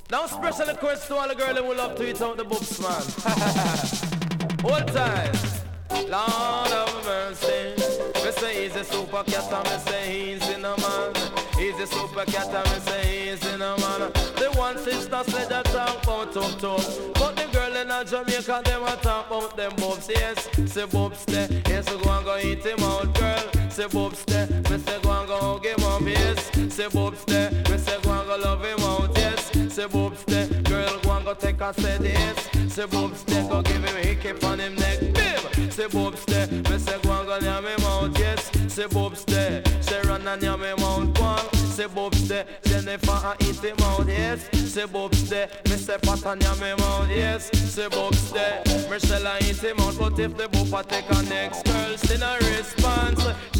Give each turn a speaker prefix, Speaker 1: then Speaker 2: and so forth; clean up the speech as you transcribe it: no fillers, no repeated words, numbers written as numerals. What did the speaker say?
Speaker 1: Now special request to all the girls who love to eat out the books, man. Hold time. Lord of mercy. Me say he's a super cat and me say he's in a man. He's a super cat and me say he's in a man. The one sister said that talk about tough. But the girl in a Jamaica, them a talk about them bobs. Yes, say bobs there. Yes, go and go eat him out, girl. Say bobs there. Me say go and go hug him up. Yes, say bobs there. Me say go and go love him out. Yes, say bobs there. Girl go and go take a set. Yes, say bobs there. Go give him a hickey on him neck. Bim. Say bobs there. Me say go and go yam him out. Yes, say bobs there. Say run and yam him out. One. Say bobs there. Jennifer and eat him out. Yes, say bobs there. Me say pat and yam him out. Yes, say bobs there. Michelle and eat him out. But if the bopper take a next girl, still a response.